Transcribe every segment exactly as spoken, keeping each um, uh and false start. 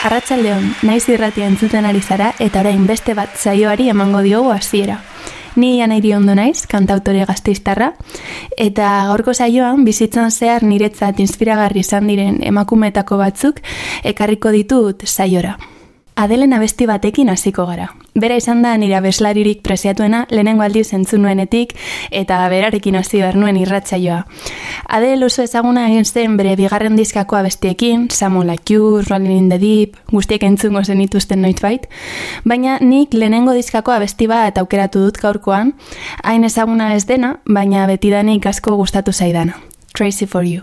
Arratsaldeon, naiz irratia entzuten ari zara eta orain beste bat saioari emango diogu hasiera. Ni Anairi Ondo naiz, kantautore gasteiztarra, eta gaurko saioan bizitzan zehar niretzat inspiragarri izan diren emakumeetako batzuk ekarriko ditut saiora. Adelen abesti batekin hasiko gara. Bera izan da nire abeslaririk preziatuena lehenengo aldiz entzun nuenetik eta berarekin hasi behar nuen irratsaioa. Adele oso ezaguna egin zen bere bigarren diskako abestiekin, Someone Like You, Rolling in the Deep, guztiek entzungo zenituzten noizbait, baina nik lehenengo diskako abesti bat aukeratu dut gaurkoan, hain ezaguna ez dena, baina betidanik asko gustatu zaidana. Crazy for You.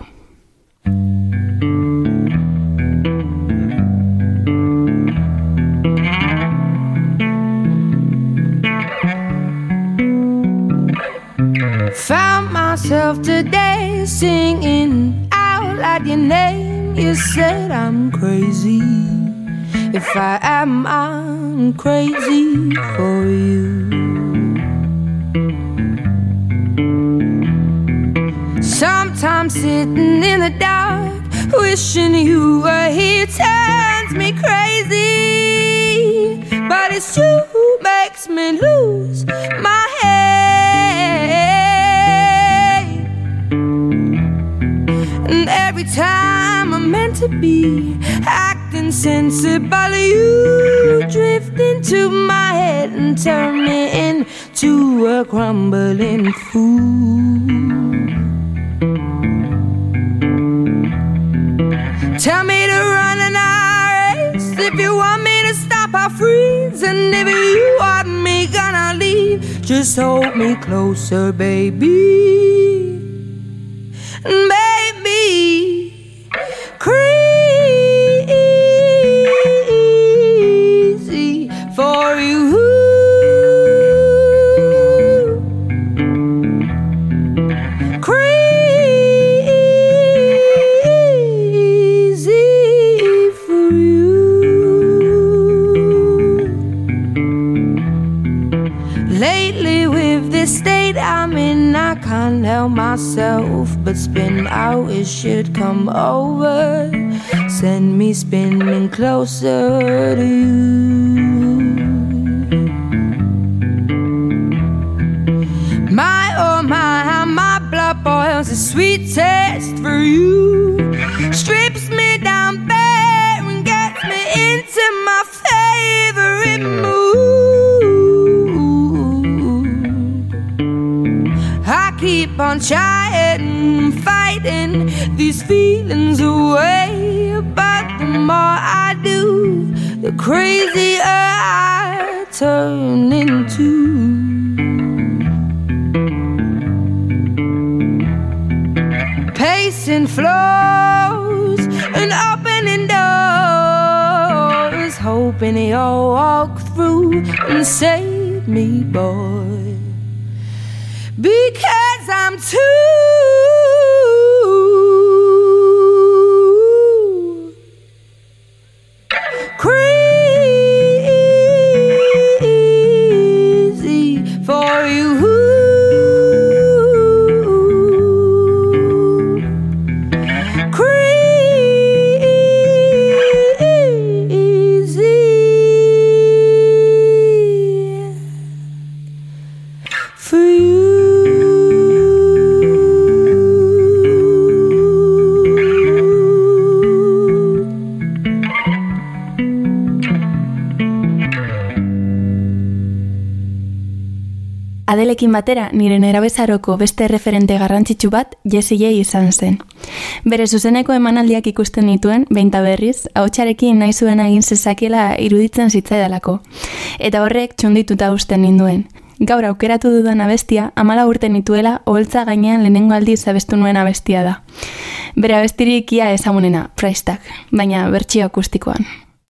Found myself today singing out loud your name. You said I'm crazy. If I am, I'm crazy for you. Sometimes sitting in the dark, wishing you were here turns me crazy. But it's you who makes me lose my head. And every time I'm meant to be acting sensible, you drift into my head and turn me into a crumbling fool. Tell me to run and I race. If you want me to stop, I'll freeze. And if you want me gonna leave, just hold me closer, baby. Baby, crazy for you. Crazy for you. Lately with this state I'm in, I can't help myself but spin out. It should come over, send me spinning closer to you. My oh my, how my blood boils, a sweet taste for you. Strips me down bare and gets me into my favorite mood. I keep on trying, fighting these feelings away, but the more I do, the crazier I turn into. Pacing floors and opening doors, hoping you'll walk through and save me, boy. Because I'm too crazy for you. Adelekin batera, nire nerabezaroko beste referente garrantzitsu bat Jessie J izan zen. Bere zuzeneko emanaldiak ikusten nituen, behinta berriz, ahotsarekin nahi zuena egin zezakiela iruditzen zitzaidalako. Eta horrek txundituta usten ninduen. Gaur aukeratu dudan abestia, amala urte nituela, oholtza gainean lehenengo aldiz abestu nuen abestia da. Bere abestirik ia ezagunena, Price Tag, baina bertsio akustikoan.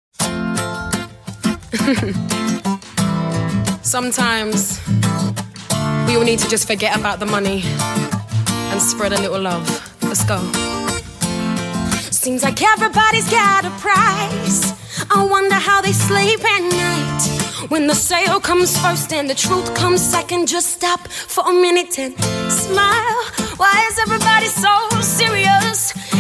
Sometimes we all need to just forget about the money and spread a little love. Let's go. Seems like everybody's got a price. I wonder how they sleep at night. When the sale comes first and the truth comes second, just stop for a minute and smile. Why is everybody so serious?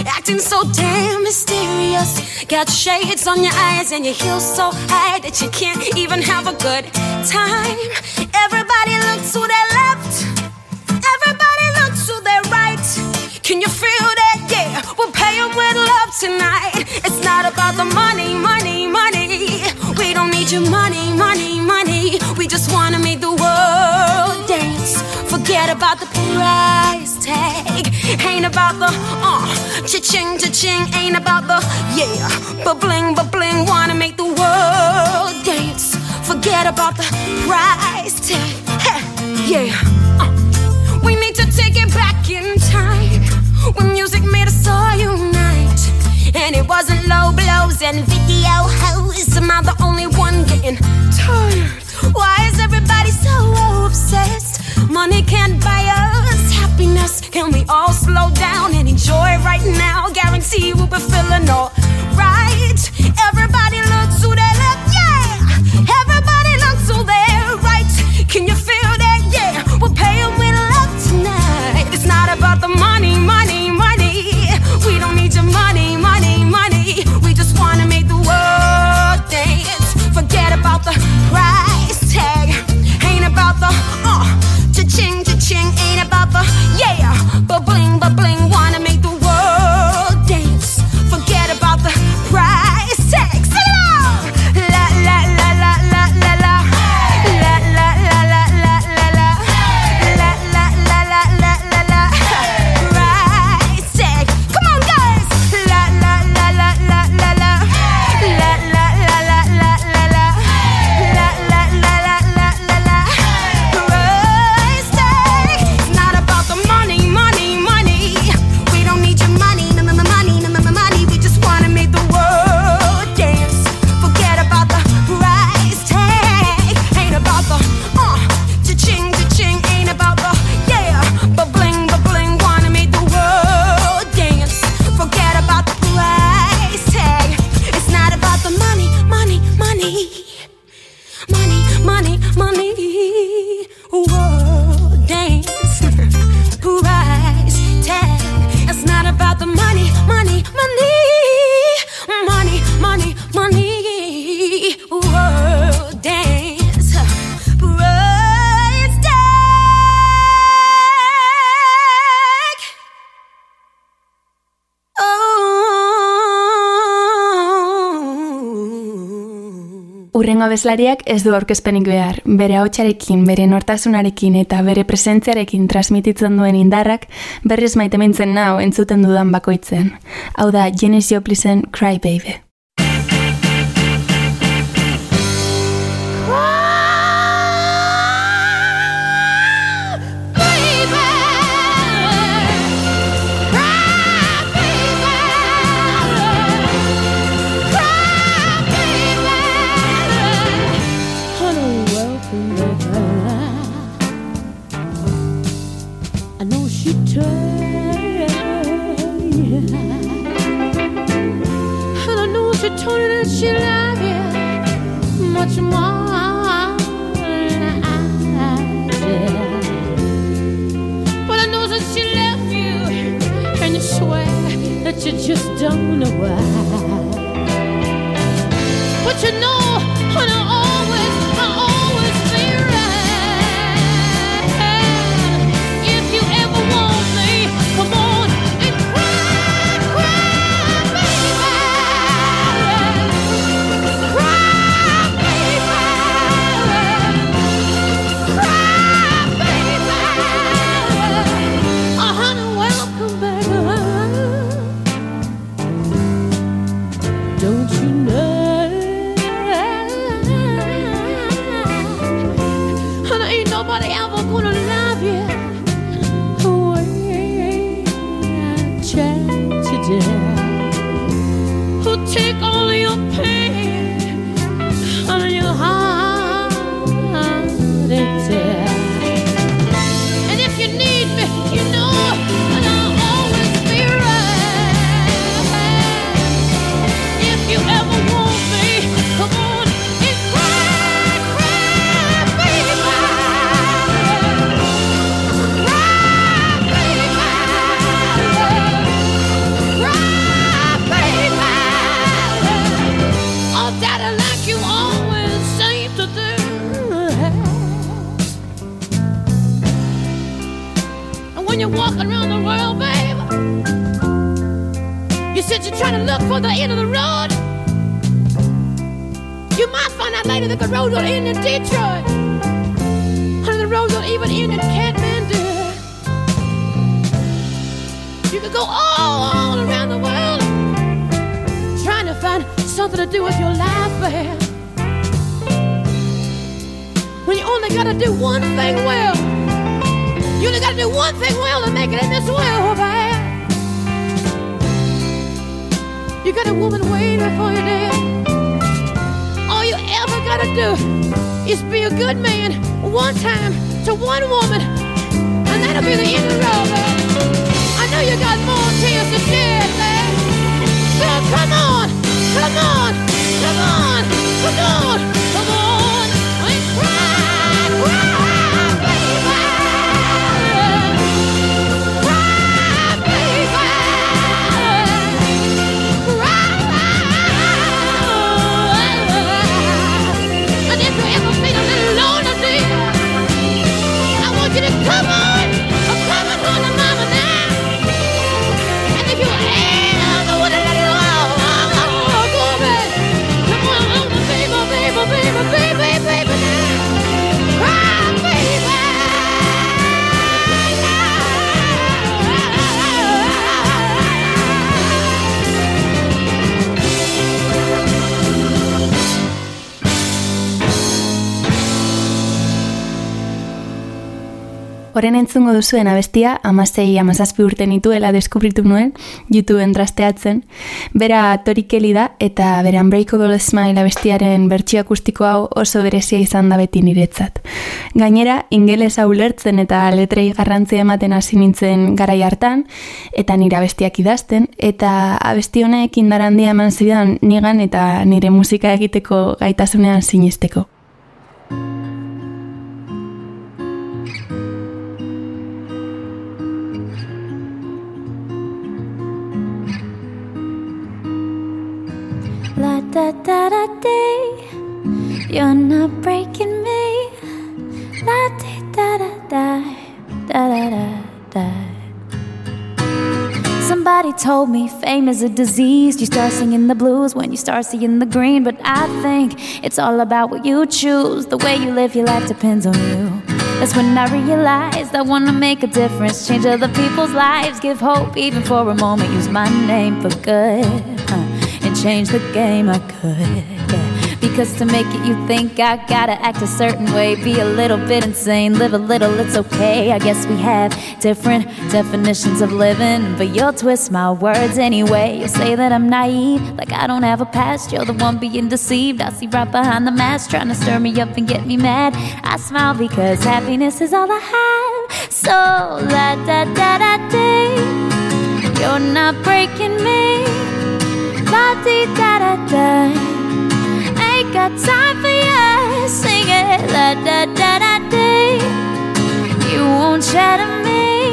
acting so damn mysterious. Got shades on your eyes and your heels so high that you can't even have a good time. Everybody looks to their left, everybody looks to their right. Can you feel that? Yeah, we'll pay them with love tonight. It's not about the money, money, money. We don't need your money, money, money. We just wanna make the world dance. Forget about the price tag. Ain't about the uh, cha-ching, cha-ching. Ain't about the yeah, ba-bling, ba-bling. Wanna make the world dance. Forget about the price tag. Hey, yeah. Uh. We need to take it back in time when music made us all unite. And it wasn't low blows and video hoes. Am I the only one getting tired? Why is everybody so obsessed? Money can't buy us happiness. Can we all slow down and enjoy right now? Guarantee we'll be feeling all right. Everybody look to their left, yeah. Everybody look to their right. Can you feel that? Yeah, we'll pay them with love tonight. It's not about the money, money, money. We don't need your money, money, money. We just wanna make the world dance. Forget about the price tag. Ain't about the uh, cha-ching, cha-ching. Ain't about the yeah, ba-bling, ba-bling. Wanna make the world dance. Forget about the price tag. Sing it out. La la la la la la la. La la la la la la la. La la la la la la la. Price tag. Come on, guys. La la la la la la la. La la la la la la la. La la la la la la la. Price tag. It's not about the money, money, money. We don't need your money, no, no, no, money, no, no, no, money. We just wanna make the world dance. Forget about the price tag. Ain't about the uh, cha-ching, cha-ching. Ain't about the yeah, ba-bling, ba-bling. Wanna make the world dance. Forget about the price tag. It's not about the money, money, money. Money, money, money. World dance. Price tag. It's not about the money, money, money. Money, money, money. World dance. Price tag. Oh. Urrengo abeslariak ez du aurkezpenik behar. Bere ahotsarekin, bere nortasunarekin eta bere presentziarekin transmititzen duen indarrak berriz maitemintzen nau entzuten dudan bakoitzean. Hau da Janis Joplinen Cry Baby. I know she tried, and I know she told you that she loved you much more than I did. But I know that she left you, and you swear that you just don't know why. But you know, and I always, I always be right. If you ever want me, come on and cry, cry, baby. Cry, baby. Cry, baby. Oh, honey, welcome back. Don't you know? Nobody ever gonna love you the way I tried today. Who'll take all your pain and your heart and tear. And if you need me, you know that I'll always be right. If you ever want me, come on and cry, cry, baby. when you're walking around the world, babe. You said you're trying to look for the end of the road. You might find out later that the road don't end in Detroit. Honey, the road don't even end in Kathmandu. You could go all, all around the world trying to find something to do with your life, babe. When you only gotta do one thing well. You only gotta do one thing well to make it in this world, babe. You got a woman waiting for you there. All you ever gotta do is be a good man one time to one woman, and that'll be the end of the road, babe. I know you got more tears to shed, babe. So come on, come on, come on, come on, come on, and cry, cry, baby. Cry, baby. Cry. And if you ever feel a little lonely, dear, I want you to come on, oh, come on, on the mama now. And if you ever want to let it all, oh, oh, go, baby. Come on, oh, baby, baby, baby, baby, baby, now. Cry, baby. Horen entzungo duzuen abestia, amasei amazazpi urte nituela deskubritu nuen, YouTubeen trasteatzen. Bera Tori Kelly da, eta bera Unbreakable Smile abestiaren bertsio akustiko hau oso berezia izan da beti niretzat. Gainera, ingelesa ulertzen eta letrei garrantzia ematen hasi nintzen garai hartan, eta nire abestiak idazten, eta abesti honek indar handia eman zidan nigan eta nire musika egiteko gaitasunean sinesteko. La da da da dee, you're not breaking me. La dee da da da, da da da da. Somebody told me fame is a disease. You start singing the blues when you start seeing the green. But I think it's all about what you choose. The way you live your life depends on you. That's when I realized I wanna make a difference, change other people's lives, give hope even for a moment, use my name for good, huh? And change the game I could, yeah. Because to make it you think I gotta act a certain way, be a little bit insane, live a little, it's okay. I guess we have different definitions of living, but you'll twist my words anyway. You'll say that I'm naive, like I don't have a past. You're the one being deceived. I see right behind the mask, trying to stir me up and get me mad. I smile because happiness is all I have. So la da da da dee, you're not breaking me. La dee da da da, ain't got time for you. Sing it, la da da da dee. You won't shatter me.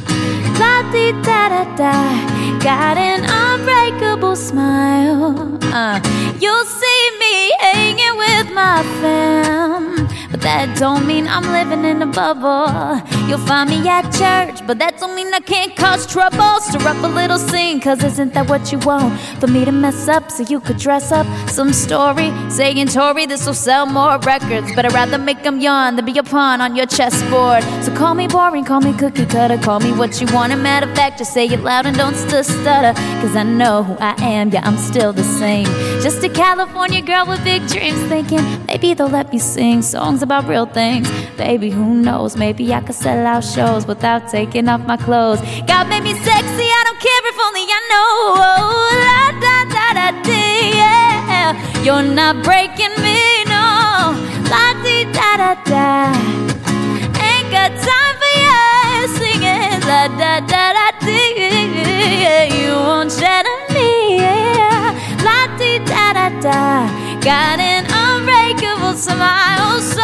La dee da da da, got an unbreakable smile. Uh, you'll see me hanging with my fam, but that don't mean I'm living in a bubble. You'll find me at church, but that don't mean I can't cause trouble. Stir up a little scene, cause isn't that what you want? For me to mess up so you could dress up some story saying, Tori, this'll sell more records, but I'd rather make them yawn than be a pawn on your chessboard. So call me boring, call me cookie cutter, call me what you want. And matter of fact, just say it loud and don't stutter, cause I know who I am, yeah, I'm still the same. Just a California girl with big dreams, thinking maybe they'll let me sing songs about real things. Baby, who knows, maybe I could sell out shows without taking off my clothes. God made me sexy, I don't care if only I know. Oh, la da da da dee, yeah. You're not breaking me, no. La dee da da da, ain't got time for you. Singing la da da da dee, yeah. You won't shatter me, yeah. La dee da da da, got an unbreakable smile. So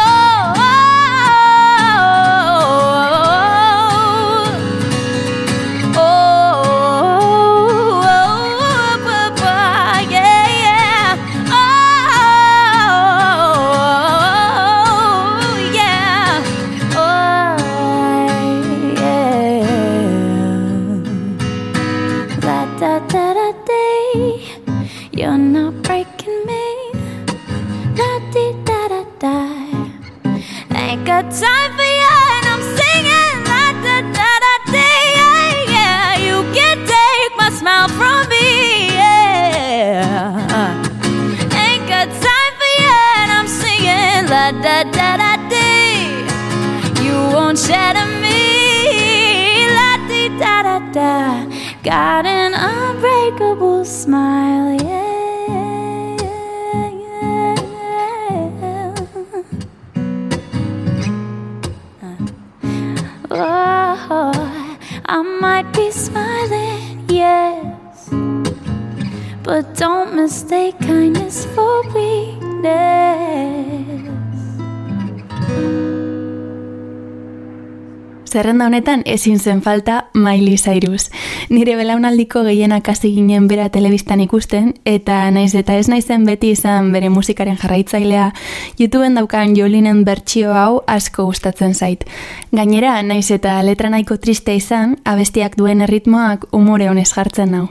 yeah, oh, yeah. Ain't got time for you, and I'm singing la da da da dee, yeah, yeah. You can't take my smile from me, yeah. Ain't got time for you, and I'm singing la da da da dee. You won't shatter me, la dee da da da. Got an unbreakable smile, yeah. Oh, I might be smiling, yes, but don't mistake kindness for weakness. Zerrenda honetan ezin zen falta Miley Cyrus. Nire belaunaldiko gehienak hasi ginen bera telebistan ikusten, eta naiz eta ez naizen beti izan bere musikaren jarraitzailea, YouTubeen daukan Jolinen bertsio hau asko gustatzen zait. Gainera, naiz eta letra nahiko triste izan, abestiak duen erritmoak umore honez jartzen nau.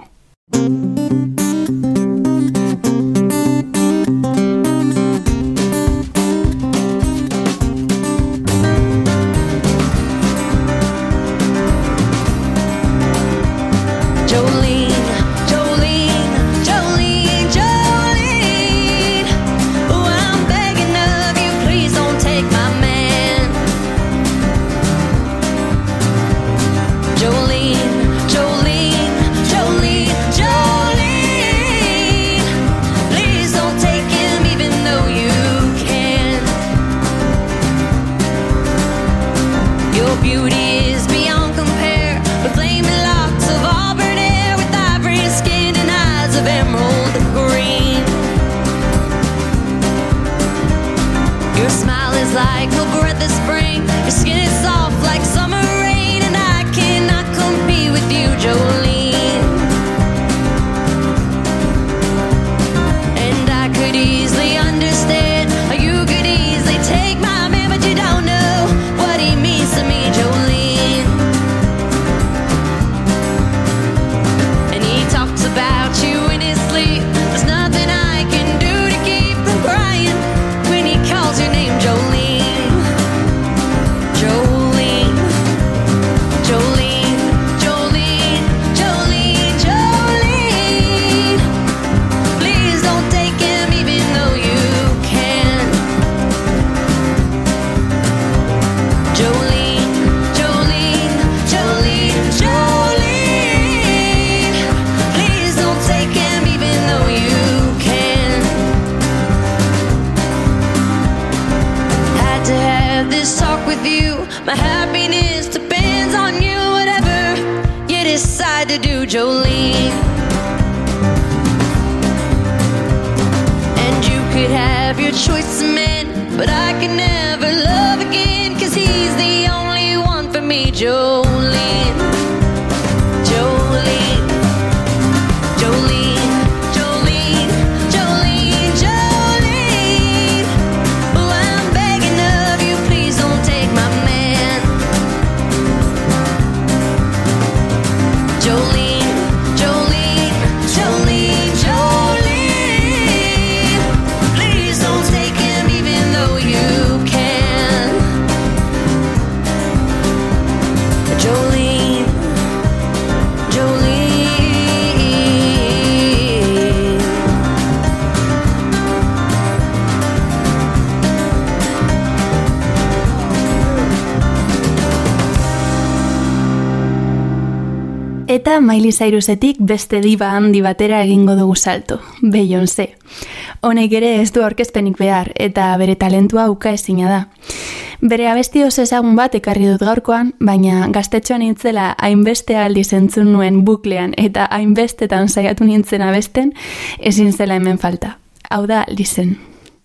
Eta Miley Cyrusetik beste diba handi batera egingo dugu salto, Beyoncé. Honek ere ez du aurkezpenik behar, eta bere talentua ukaezina da. Bere abesti oso ezagun bat ekarri dut gaurkoan, baina gaztetxoan nintzela hainbeste aldiz entzun nuen buklean eta hainbestetan saiatu nintzen abesten, ezin zela hemen falta. Hau da, Listen.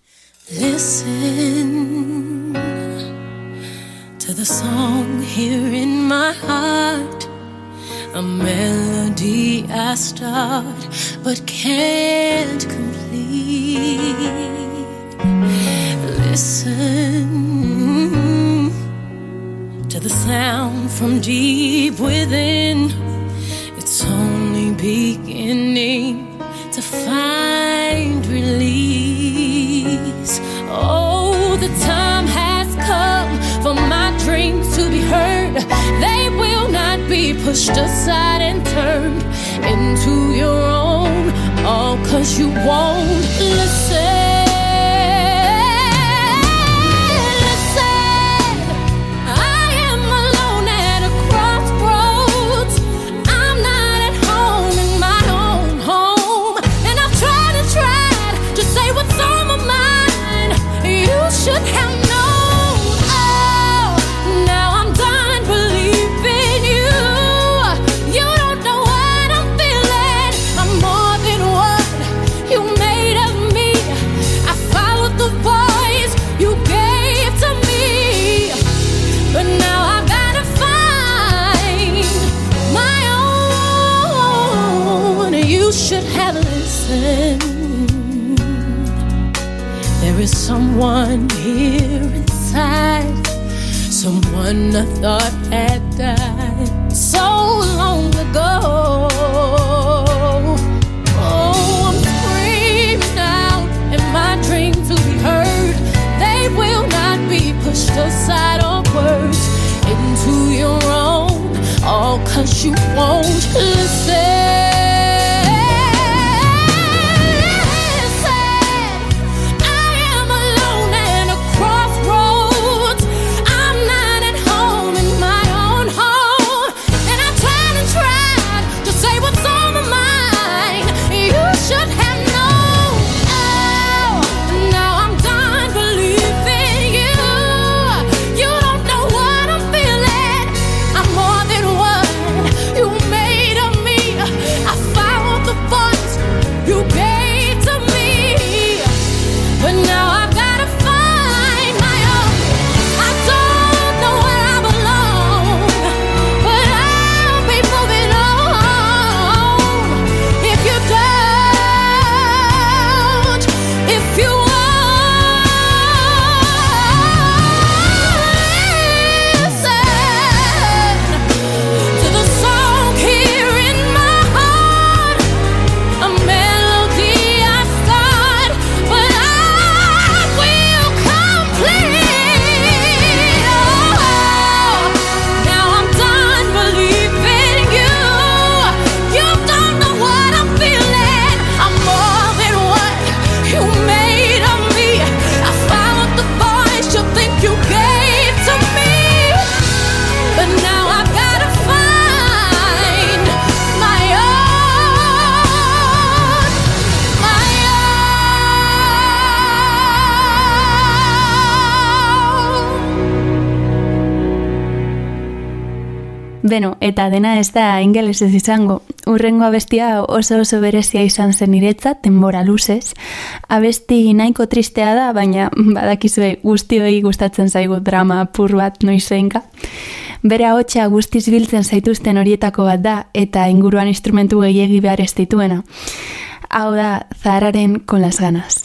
Listen to the song here in my heart, a melody I start but can't complete. Listen to the sound from deep within. It's only beginning to find release. Oh, the time has come pushed aside and turned into your own, all 'cause you won't listen. Should have known. Oh, now I'm done believing you. You don't know what I'm feeling. I'm more than what you made of me. I followed the voice you gave to me, but now I've gotta find my own. You should have listened. There is someone here inside, someone I thought had died so long ago. Oh, I'm screaming out in my dream to be heard. They will not be pushed aside or words into your own, all 'cause you won't listen. Beno, eta dena ez da ingelesez izango. Urrengo abestia oso oso berezia izan zen niretzat, denbora luzez. Abesti nahiko tristea da, baina badakizue guztioi gustatzen zaigu drama pur bat noizeinka. Bere ahotsa guztiz biltzen zaituzten horietako bat da, eta inguruan instrumentu gehiegi behar ez dituena. Hau da, Zahararen Con las Ganas.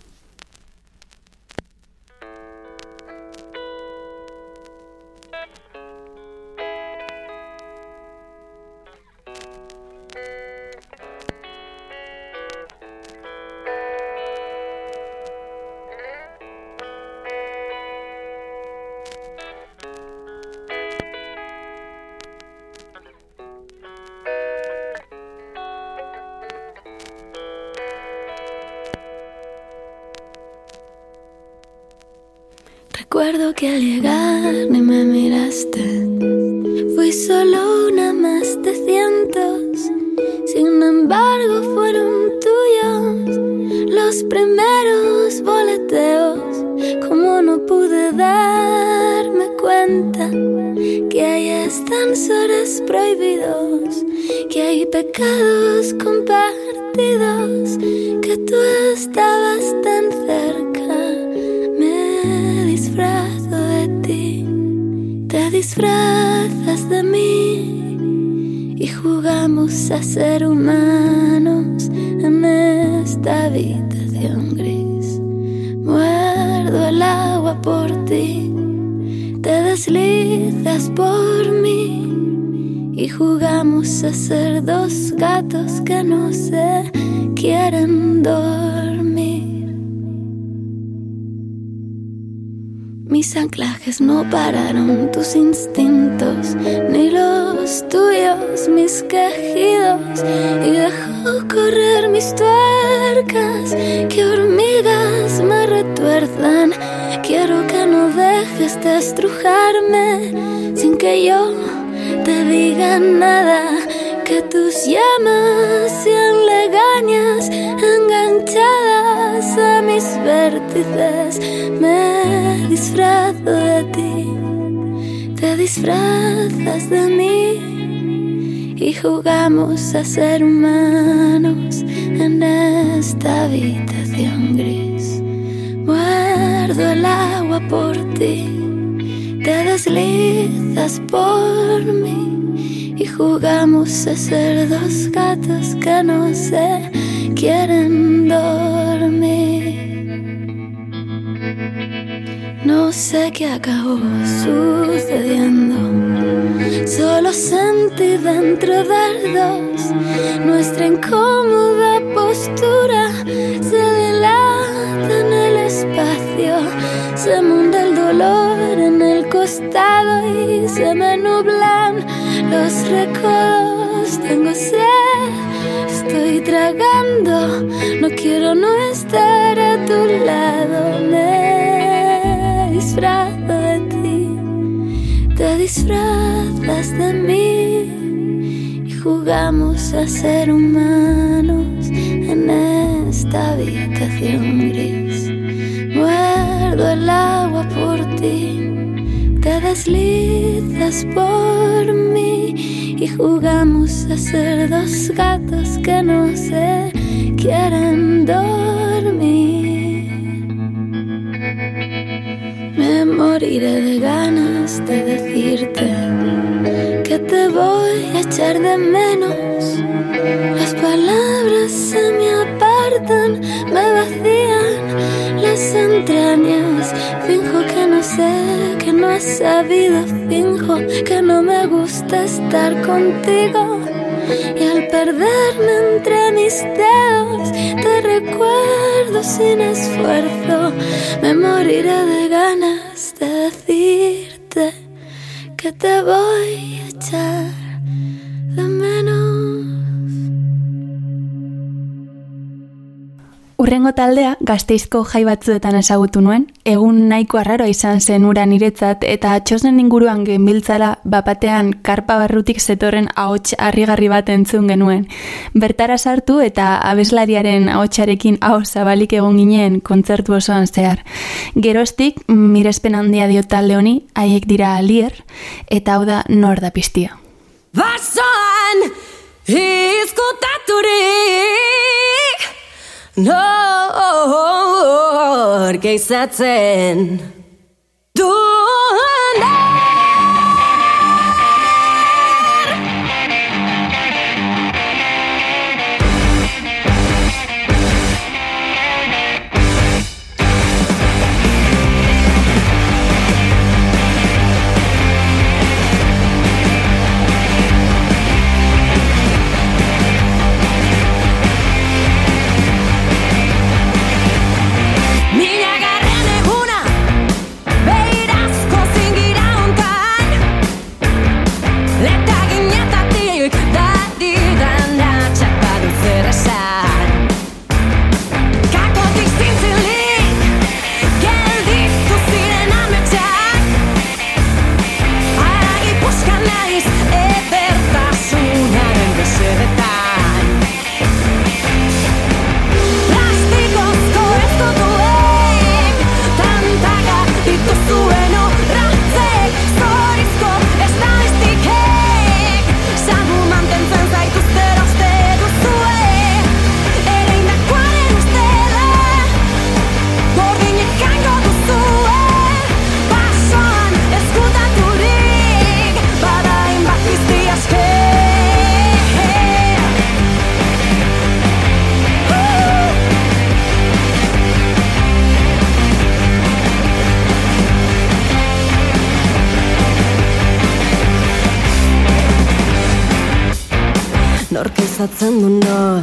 Recuerdo que al llegar ni me miraste. Fui solo una más de cientos. Sin embargo fueron tuyos los primeros boleteos. Como no pude darme cuenta que hay ascensores prohibidos, que hay pecados compartidos, que tú estabas tan cerca. Me disfrazo de ti, te disfrazas de mí y jugamos a ser humanos en esta habitación gris. Muerdo el agua por ti, te deslizas por mí y jugamos a ser dos gatos que no se quieren dormir. Mis anclajes no pararon, tus instintos, ni los tuyos, mis quejidos. Y dejó correr mis tuercas, que hormigas me retuerzan. Quiero que no dejes de estrujarme sin que yo te diga nada. Que tus llamas sean legañas enganchadas a mis vértices. Me disfrazo de ti, te disfrazas de mí y jugamos a ser humanos en esta habitación gris. Muerdo el agua por ti, te deslizas por mí y jugamos a ser dos gatos que no se quieren dormir. No sé qué acabó sucediendo, solo sentí dentro dardos. Nuestra incómoda postura se dilata en el espacio. Se monta el dolor en el costado y se me nublan los recodos. Tengo sed, estoy tragando, no quiero no estar a tu lado. Me disfrazo de ti, te disfrazas de mí y jugamos a ser humanos en esta habitación gris. Muerdo el agua por ti, te deslizas por mí y jugamos a ser dos gatos que no se quieren dormir. Me moriré de ganas de decirte que te voy a echar de menos. Las palabras se me apartan, me vacían las entrañas. Finjo que no sé, que no he sabido. Finjo que no me gusta estar contigo. Y al perderme entre mis dedos te recuerdo sin esfuerzo. Me moriré de ganas de decirte que te voy a echar de menos. Urrengo taldea Gasteizko jai batzuetan ezagutu nuen, egun nahiko arraroa izan zen ura niretzat eta txosnen inguruan genbiltzala bapatean karpa barrutik zetorren ahots harrigarri bat entzun genuen. Bertara sartu eta abeslariaren ahotsarekin aho zabalik egon ginen kontzertu osoan zehar. Geroztik mirespen handia diot talde honi, haiek dira Lier eta hau da Nor da Piztia. Basoan izkutaturik nor geizatzen duena. Norkizatzen du nor.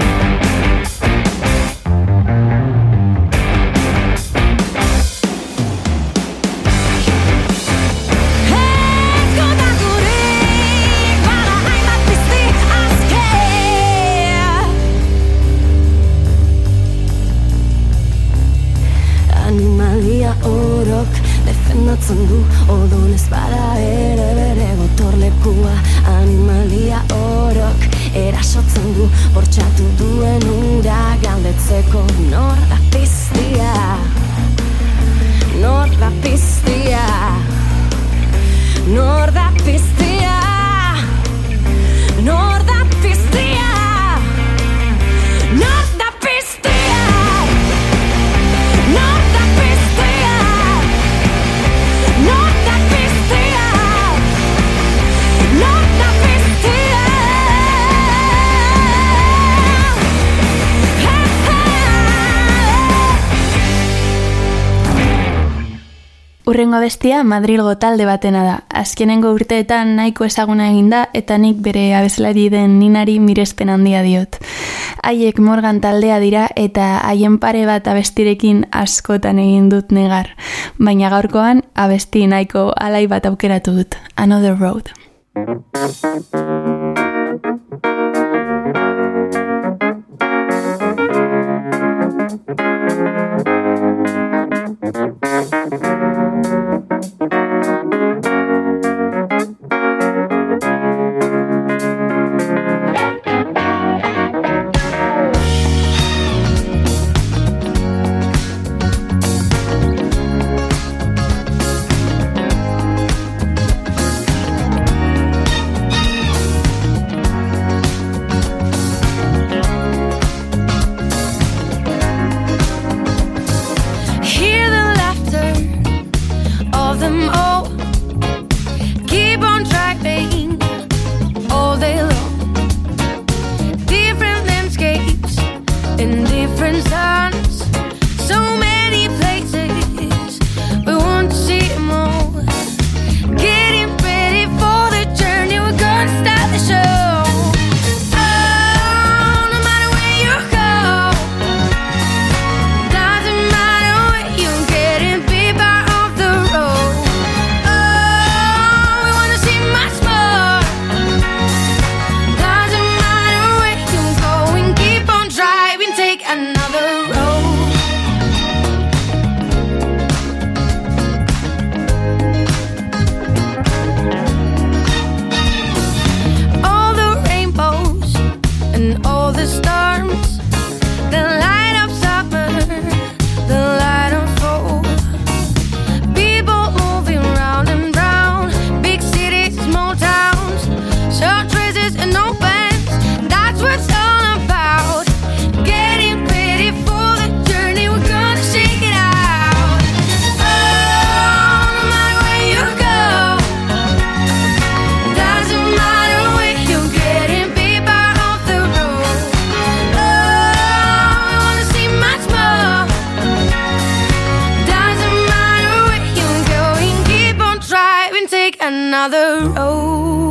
erasotzen du, odol ez bada ere bere gotorlekua. Animalia orok erasotzen du, bortxatu duen ura galdetzeko. Nor da piztia, nor da piztia, nor da piztia, nor da piztia, nor da piztia, nor da piztia, nor da piztia, nor da piztia. Urrengo abestia Madrilgo talde batena da. Azkenengo urteetan nahiko ezaguna egin da eta nik bere abeslari den Ninari mirespen handia diot. Haiek Morgan taldea dira eta haien pare bat abestirekin askotan egin dut negar. Baina gaurkoan abesti nahiko alai bat aukeratu dut. Another Road. Another road.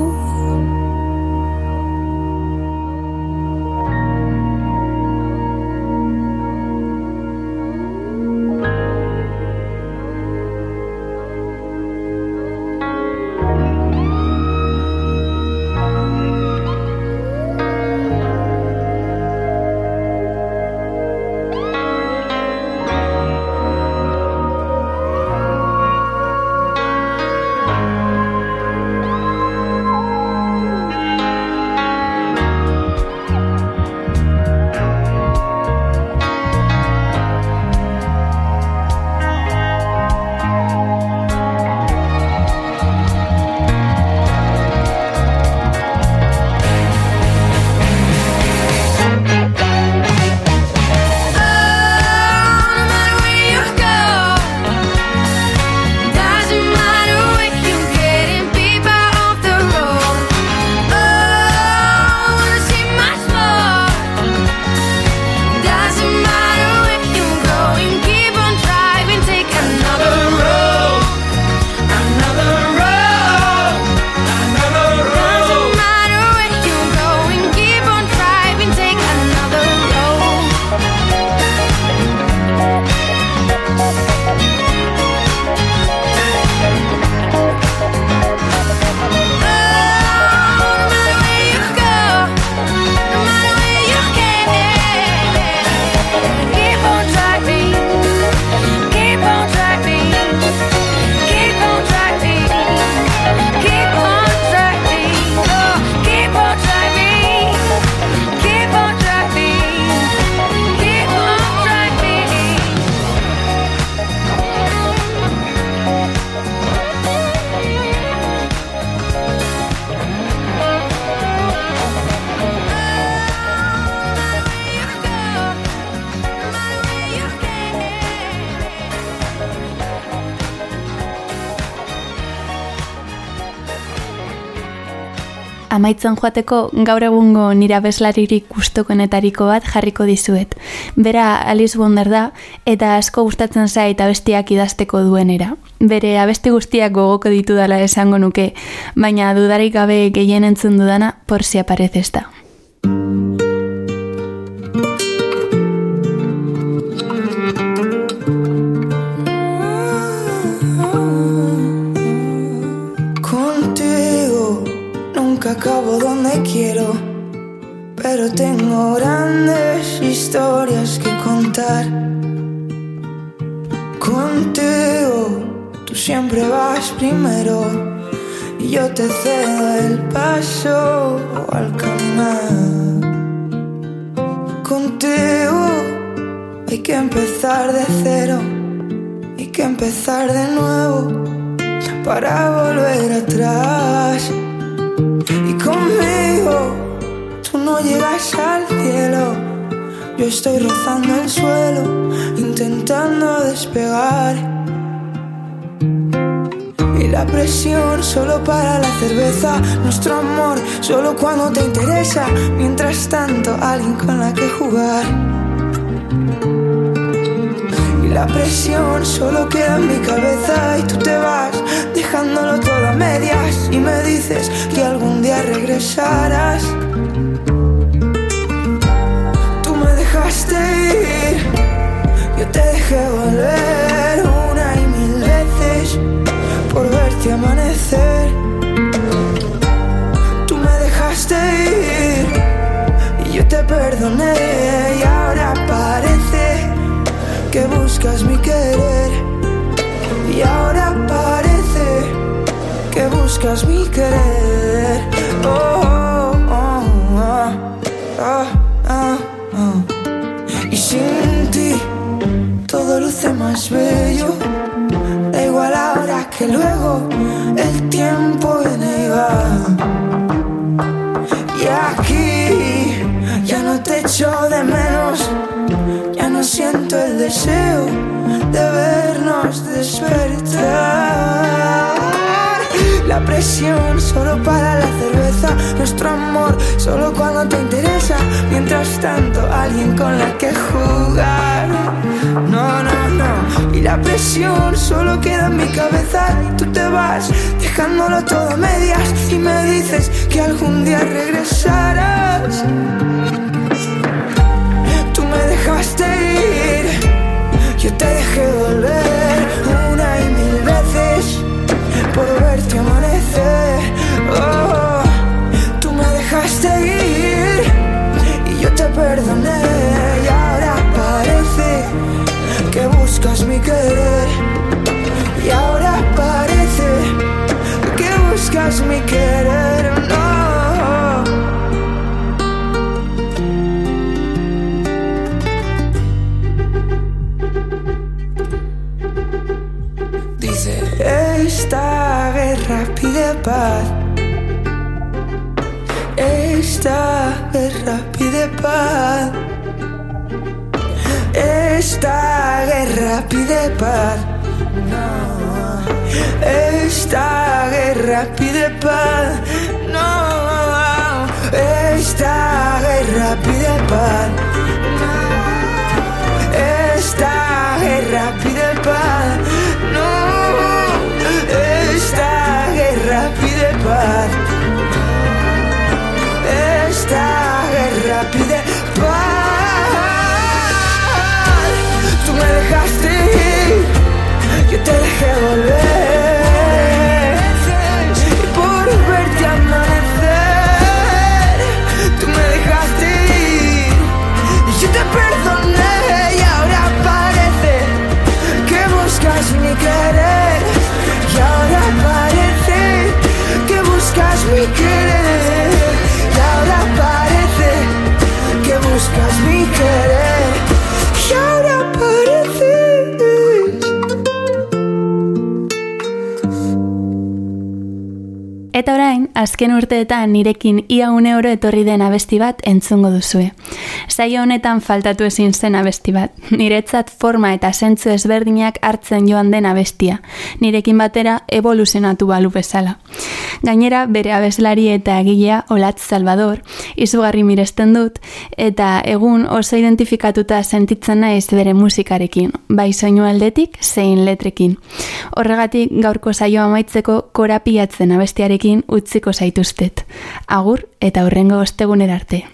amaitzen joateko gaur egungo nire abeslaririk gustokoenetariko bat jarriko dizuet. Bera Alice Wonder da eta asko gustatzen zait abestiak idazteko duenera. Bere abesti guztiak gogoko ditudala esango nuke, baina dudarik gabe gehien entzun dudana Por si apareces da. Acabo donde quiero, pero tengo grandes historias que contar. Contigo, tú siempre vas primero y yo te cedo el paso al caminar. Contigo hay que empezar de cero, hay que empezar de nuevo para volver atrás. Y conmigo tú no llegas al cielo, yo estoy rozando el suelo, intentando despegar. Y la presión solo para la cerveza, nuestro amor solo cuando te interesa, mientras tanto alguien con la que jugar. Y la presión solo queda en mi cabeza y tú te vas dejándolo todo a medias y me dices que algún día regresarás. Tú me dejaste ir, yo te dejé volver una y mil veces por verte amanecer. Tú me dejaste ir y yo te perdoné y ahora parece que buscas mi querer. Y ahora parece que buscas mi querer. Oh, oh, oh, oh, oh, oh. Y sin ti todo luce más bello. Da igual ahora que luego el tiempo viene y va. Y aquí ya no te echo de menos, ya no siento el deseo de vernos despertar. La presión solo para la cerveza, nuestro amor solo cuando te interesa, mientras tanto alguien con la que jugar. No, no, no. Y la presión solo queda en mi cabeza y tú te vas dejándolo todo a medias y me dices que algún día regresarás. Tú me dejaste ir, yo te dejé volver una y mil veces por verte amanecer. Oh, tú me dejaste ir y yo te perdoné y ahora parece que buscas mi querer. Y ahora parece que buscas mi querer. No. Esta guerra pide paz. Esta guerra pide paz. Esta guerra pide paz. No. Esta guerra pide paz. No. Esta guerra pide paz. No. Esta guerra pide paz. No. Esta guerra pide paz. Esta guerra pide paz. Tú me dejaste ir, yo te dejé volver. Eta orain, azken urteetan nirekin ia une oro etorri den abesti bat entzungo duzue. Saio honetan faltatu ezin zen abesti bat. Niretzat forma eta zentzu ezberdinak hartzen joan den abestia. Nirekin batera evoluzionatu balu bezala. Gainera, bere abeslari eta egilea Olatz Salvador, izugarri miresten dut, eta egun oso identifikatuta sentitzen naiz bere musikarekin, bai soinu aldetik zein letrekin. Horregatik gaurko saioa amaitzeko korapiatzen abestiarekin utziko zaituztet. Agur eta hurrengo ostegunera arte.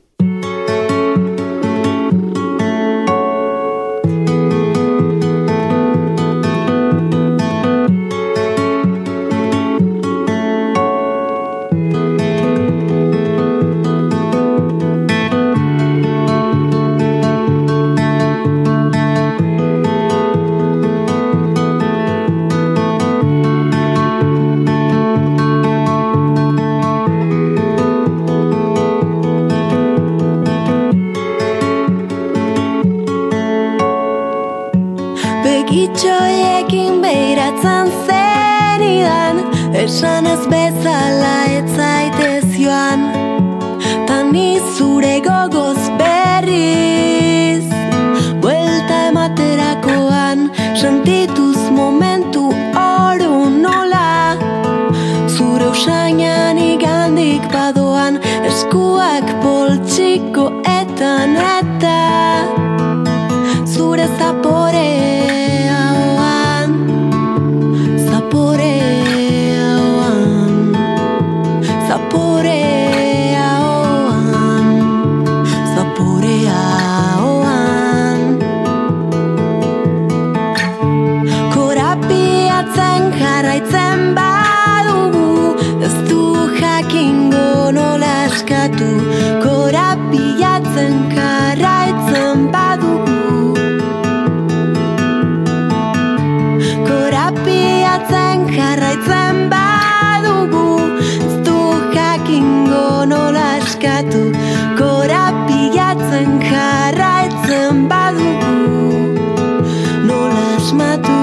Itxoiekin behiratzen zenidan, esan ez bezala ez zaitez joan, tani zure gogoz berriz, buelta ematerakoan, sentituz momentu oro nola, zure usainan igandik badoan, eskuak poltsikoetan eta zure zapore korapiatzen jarraitzen badugu, korapiatzen jarraitzen badugu, ez du jakingo nola eskatu, korapiatzen jarraitzen badugu, nola asmatu.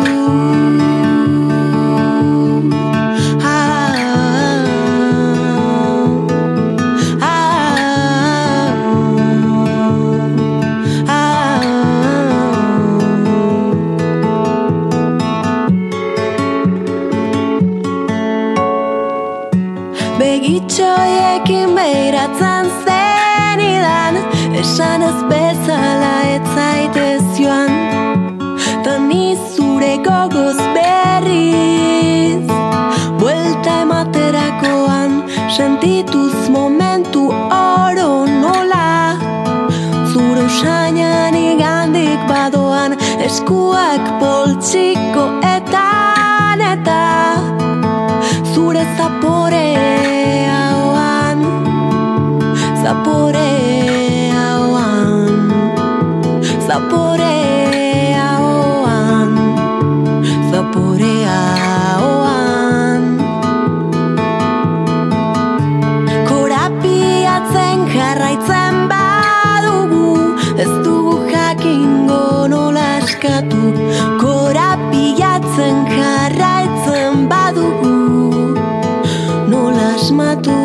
Begitxoiekin behiratzen zenidan, esan ez bezala ez zaitez joan, tani zure gogoz berriz, buelta ematerakoan, sentituz momentu oro nola, zure usainan igandik badoan, eskuak poltsikoetan eta zure zaporean, zaporean, zaporean, zaporean. Korapiatzen jarraitzen badugu, ez dugu jakingo nola eskatu, korapiatzen jarraitzen badugu, nola asmatu.